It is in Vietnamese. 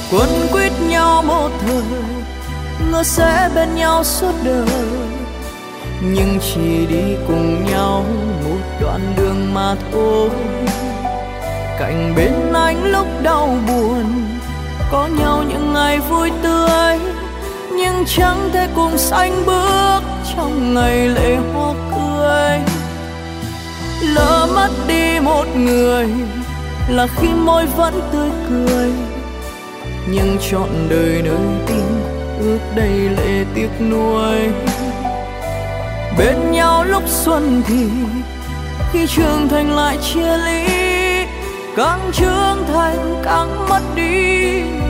Quấn quýt nhau một thời, ngỡ sẽ bên nhau suốt đời, nhưng chỉ đi cùng nhau một đoạn đường mà thôi. Cạnh bên anh lúc đau buồn, có nhau những ngày vui tươi, nhưng chẳng thể cùng sánh bước trong ngày lễ hoa cưới. Lỡ mất đi một người là khi môi vẫn tươi cười, nhưng trọn đời nơi tim ước đầy lệ tiếc nuối. Bên nhau lúc xuân thì khi trưởng thành lại chia ly, càng trưởng thành càng mất đi